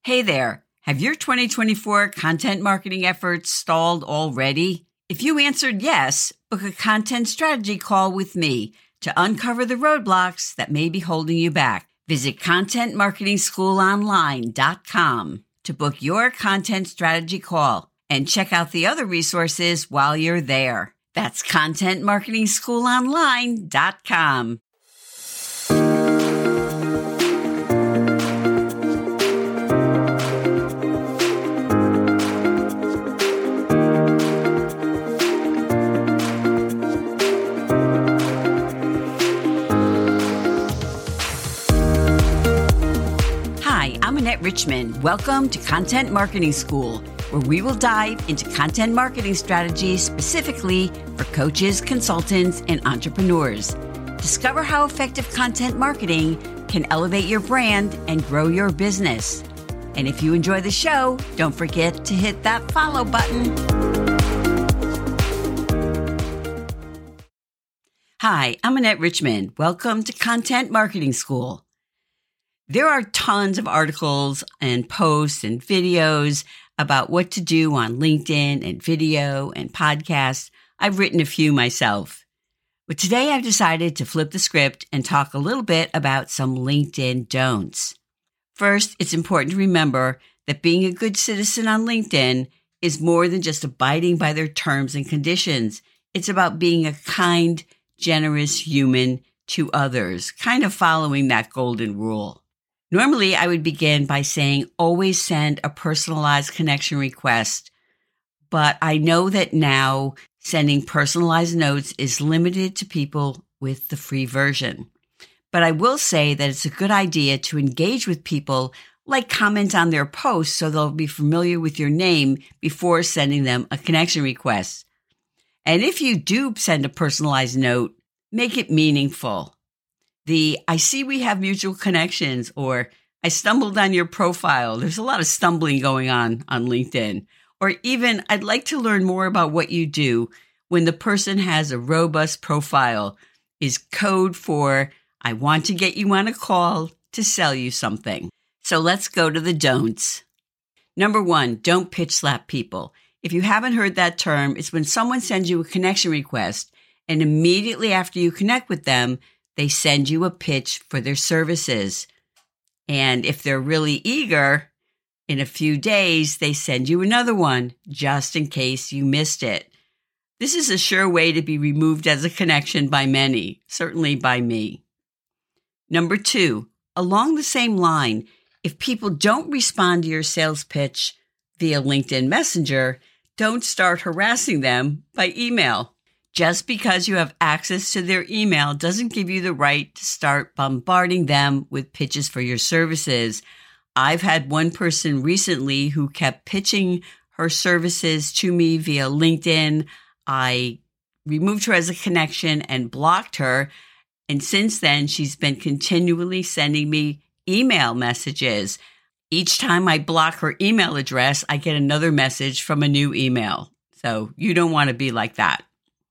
Hey there, have your 2024 content marketing efforts stalled already? If you answered yes, book a content strategy call with me to uncover the roadblocks that may be holding you back. Visit contentmarketingschoolonline.com to book your content strategy call and check out the other resources while you're there. That's contentmarketingschoolonline.com. Hi, I'm Annette Richmond. Welcome to Content Marketing School, where we will dive into content marketing strategies specifically for coaches, consultants, and entrepreneurs. Discover how effective content marketing can elevate your brand and grow your business. And if you enjoy the show, don't forget to hit that follow button. Hi, I'm Annette Richmond. Welcome to Content Marketing School. There are tons of articles and posts and videos about what to do on LinkedIn and video and podcasts. I've written a few myself. But today I've decided to flip the script and talk a little bit about some LinkedIn don'ts. First, it's important to remember that being a good citizen on LinkedIn is more than just abiding by their terms and conditions. It's about being a kind, generous human to others, kind of following that golden rule. Normally, I would begin by saying always send a personalized connection request, but I know that now sending personalized notes is limited to people with the free version. But I will say that it's a good idea to engage with people, like comment on their posts so they'll be familiar with your name before sending them a connection request. And if you do send a personalized note, make it meaningful. I see we have mutual connections, or I stumbled on your profile. There's a lot of stumbling going on LinkedIn. Or even, I'd like to learn more about what you do, when the person has a robust profile is code for, I want to get you on a call to sell you something. So let's go to the don'ts. Number 1, don't pitch slap people. If you haven't heard that term, it's when someone sends you a connection request and immediately after you connect with them, they send you a pitch for their services. And if they're really eager, in a few days, they send you another one just in case you missed it. This is a sure way to be removed as a connection by many, certainly by me. Number 2, along the same line, if people don't respond to your sales pitch via LinkedIn Messenger, don't start harassing them by email. Just because you have access to their email doesn't give you the right to start bombarding them with pitches for your services. I've had one person recently who kept pitching her services to me via LinkedIn. I removed her as a connection and blocked her. And since then, she's been continually sending me email messages. Each time I block her email address, I get another message from a new email. So you don't want to be like that.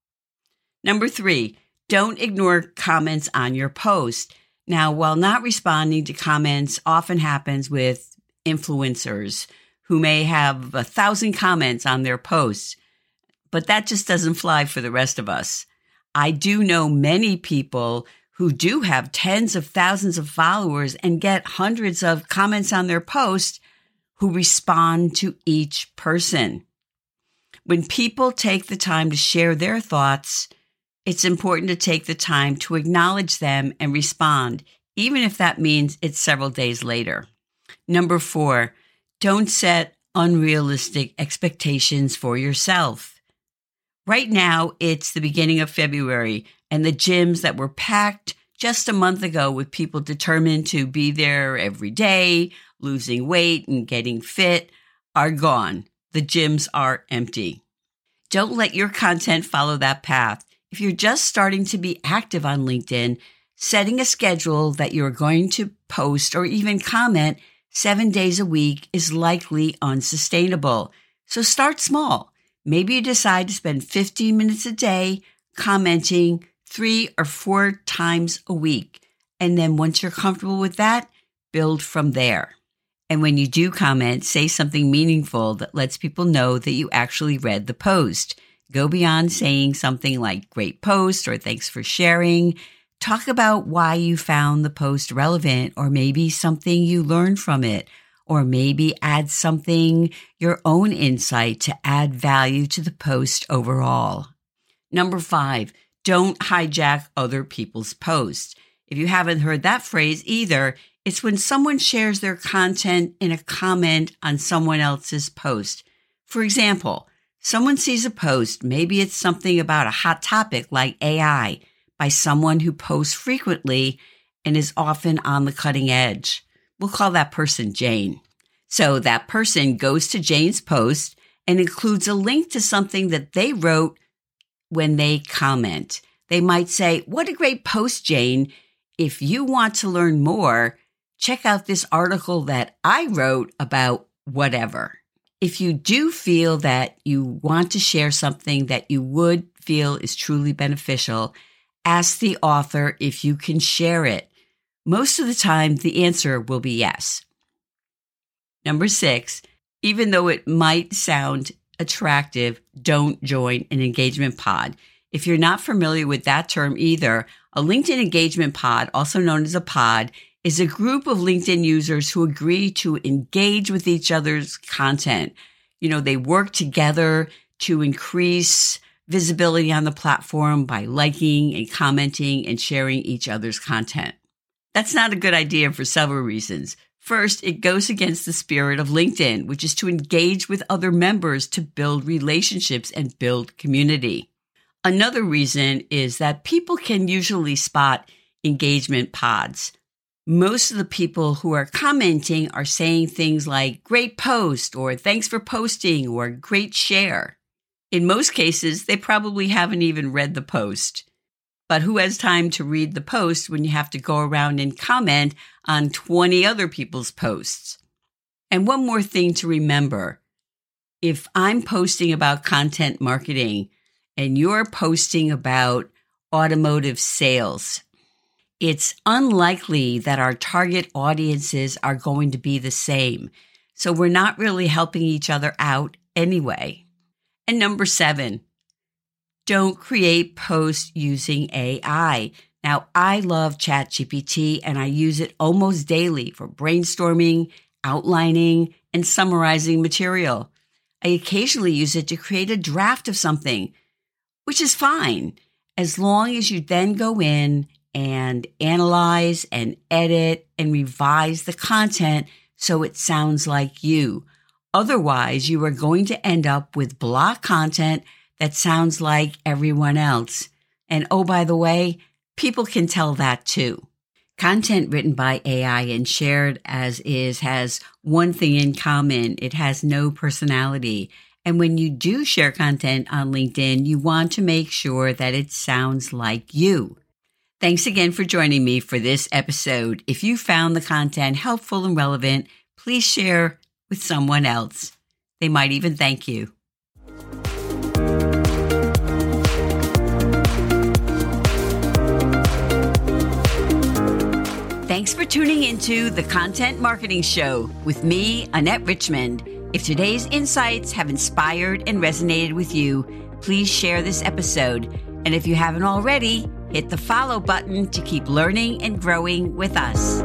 Number 3, don't ignore comments on your post. Now, while not responding to comments often happens with influencers who may have 1,000 comments on their posts, but that just doesn't fly for the rest of us. I do know many people who do have tens of thousands of followers and get hundreds of comments on their posts who respond to each person. When people take the time to share their thoughts, it's important to take the time to acknowledge them and respond, even if that means it's several days later. Number 4, don't set unrealistic expectations for yourself. Right now, it's the beginning of February, and the gyms that were packed just a month ago with people determined to be there every day, losing weight and getting fit, are gone. The gyms are empty. Don't let your content follow that path. If you're just starting to be active on LinkedIn, setting a schedule that you're going to post or even comment 7 days a week is likely unsustainable. So start small. Maybe you decide to spend 15 minutes a day commenting 3 or 4 times a week. And then once you're comfortable with that, build from there. And when you do comment, say something meaningful that lets people know that you actually read the post. Go beyond saying something like great post or thanks for sharing. Talk about why you found the post relevant, or maybe something you learned from it, or maybe add something, your own insight to add value to the post overall. Number 5, don't hijack other people's posts. If you haven't heard that phrase either, it's when someone shares their content in a comment on someone else's post. For example, someone sees a post, maybe it's something about a hot topic like AI, by someone who posts frequently and is often on the cutting edge. We'll call that person Jane. So that person goes to Jane's post and includes a link to something that they wrote when they comment. They might say, "What a great post, Jane. If you want to learn more, check out this article that I wrote about whatever." If you do feel that you want to share something that you would feel is truly beneficial, ask the author if you can share it. Most of the time, the answer will be yes. Number 6, even though it might sound attractive, don't join an engagement pod. If you're not familiar with that term either, a LinkedIn engagement pod, also known as a pod, is a group of LinkedIn users who agree to engage with each other's content. They work together to increase visibility on the platform by liking and commenting and sharing each other's content. That's not a good idea for several reasons. First, it goes against the spirit of LinkedIn, which is to engage with other members to build relationships and build community. Another reason is that people can usually spot engagement pods. Most of the people who are commenting are saying things like great post or thanks for posting or great share. In most cases, they probably haven't even read the post. But who has time to read the post when you have to go around and comment on 20 other people's posts? And one more thing to remember. If I'm posting about content marketing and you're posting about automotive sales, it's unlikely that our target audiences are going to be the same. So we're not really helping each other out anyway. And number 7, don't create posts using AI. Now, I love ChatGPT and I use it almost daily for brainstorming, outlining, and summarizing material. I occasionally use it to create a draft of something, which is fine, as long as you then go in and analyze and edit and revise the content so it sounds like you. Otherwise, you are going to end up with block content that sounds like everyone else. And oh, by the way, people can tell that too. Content written by AI and shared as is has one thing in common. It has no personality. And when you do share content on LinkedIn, you want to make sure that it sounds like you. Thanks again for joining me for this episode. If you found the content helpful and relevant, please share with someone else. They might even thank you. Thanks for tuning into the Content Marketing Show with me, Annette Richmond. If today's insights have inspired and resonated with you, please share this episode. And if you haven't already, hit the follow button to keep learning and growing with us.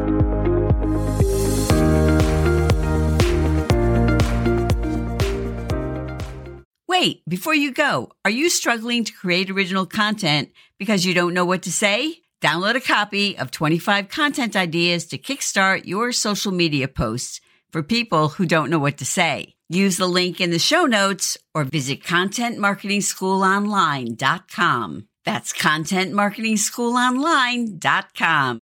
Wait, before you go, are you struggling to create original content because you don't know what to say? Download a copy of 25 content ideas to kickstart your social media posts for people who don't know what to say. Use the link in the show notes or visit contentmarketingschoolonline.com. That's contentmarketingschoolonline.com.